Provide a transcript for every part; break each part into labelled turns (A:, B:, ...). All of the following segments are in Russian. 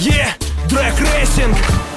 A: Drag Racing.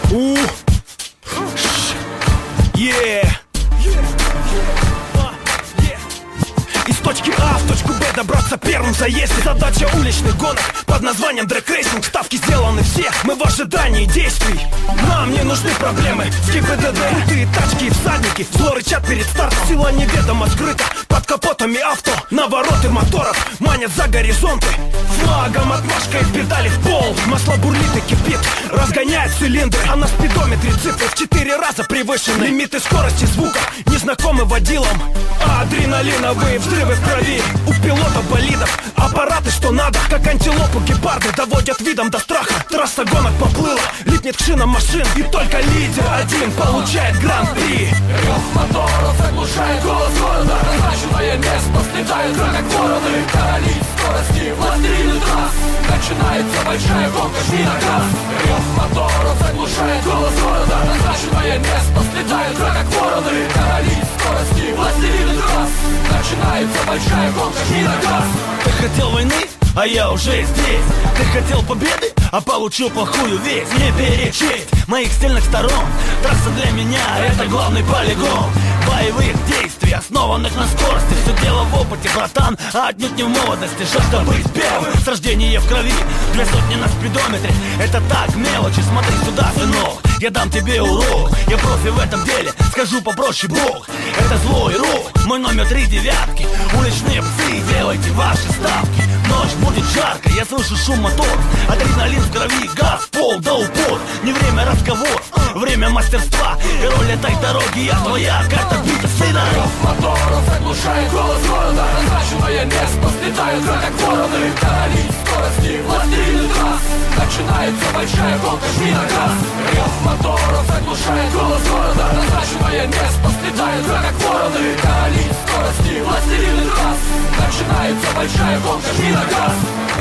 A: Из точки А в точку Б добраться первым в заезде. Задача уличных гонок под названием Drag Racing. Ставки сделаны все, мы в ожидании действий. Нам не нужны проблемы с ГИБДД. Крутые тачки и всадники зло рычат перед стартом. Сила неведомо скрыта под капотами авто. Навороты моторов манят за горизонты. Флагом отмашкой педали в пол. Масло бурлит и кипит, разгоняет цилиндры. А на спидометре цифры в 4 раза превышены. Лимиты скорости звука незнакомы водилам. А адреналиновые взрывы в крови. У пилотов болидов аппараты что надо. Как антилопу гепарды доводят видом до страха. Трасса гонок поплыла, липнет к шинам машин. И только лидер один получает гран-при.
B: Рев моторов заглушает голос города. Назначенное место слетает как вороны. Короли скорости, властелины трасс. Начинается большая гонка, жми на газ. Рев моторов заглушает голос города. Назначенное место слетает как вороны. Короли скорости, властелины трасс. Начинается большая гонка, жми на газ.
A: Ты хотел войны? А я уже здесь. Ты хотел победы, а получил плохую весть. Не перечесть моих сильных сторон. Трасса для меня это главный полигон боевых действий, основанных на скорости. Все дело в опыте, братан, а отнюдь не в молодости. Жажда быть первым, с рождения в крови. 2 сотни на спидометре, это так мелочи. Смотри сюда, сынок, я дам тебе урок. Я профи в этом деле, скажу попроще Бог. Это злой рух, мой номер 3 девятки. Уличные псы, делайте ваши ставки. Ночь будет жарко, я слышу шум мотора. Адреналин в крови, газ, пол до упор. Не время разговор, время мастерства. И роль этой дороги, я твоя карта бита, сына.
B: Рев моторов заглушает голос города. Назначенное место слетают как вороны. Короли скорости, властелины трасс. Начинается большая гонка, жми на газ. Рев моторов заглушает голос города. Назначенное место слетают как вороны. Короли скорости, властелины трасс. Начинается большая гонка, жми на газ.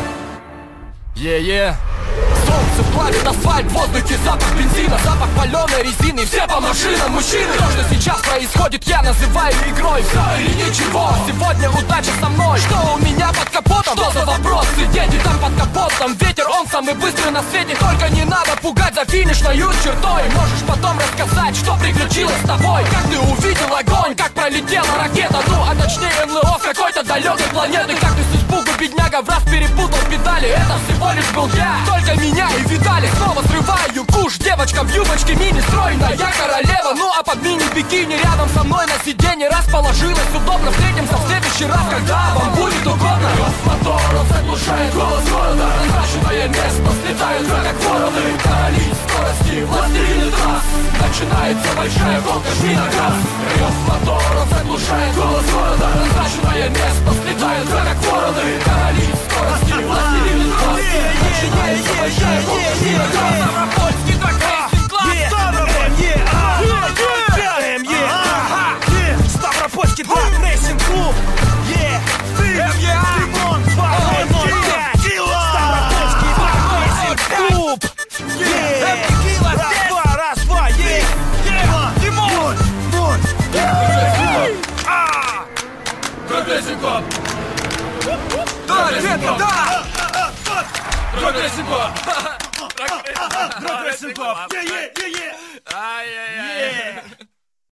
B: Солнце плавит асфальт, в воздухе запах бензина, запах паленой резины, все по машинам мужчины. То, что сейчас происходит, я называю игрой. Все или ничего, сегодня удача со мной. Что у меня под капотом? Что за вопрос? Дети там под капотом, ветер, он самый быстрый на свете. Только не надо пугать за финишной чертой. Можешь потом рассказать, что приключилось с тобой. Как ты увидел огонь, как пролетела ракета. Ну, а точнее НЛО с какой-то далекой планеты. Как ты с испугу, бедняга, в раз перепутал педали. Это всего лишь был я, только меня и видали. Снова срываю куш, девочка в юбочке мини стройная, я королева. Ну а под мини-бикини рядом со мной на сиденье расположилась удобно. Встретимся в следующий раз, когда вам будет угодно. Рев моторов заглушает голос города. Назначенное место слетают как вороны. Короли скорости, властелины трасс. Начинается большая гонка, жми на газ. Рев моторов заглушает голос города. Назначенное место слетают как вороны. Короли скорости, властелины трасс. Начинается большая гонка, жми на газ.
A: Ставропольский Drag Racing класс. Ставропольский Drag Racing клуб. Димон 205. Ставропольский Drag Racing клуб. Раз, два, Димон.
B: Drag Racing Club.
A: Да, детка, да.
B: Drag Racing Club.
A: Drag Racing Club. Yeah.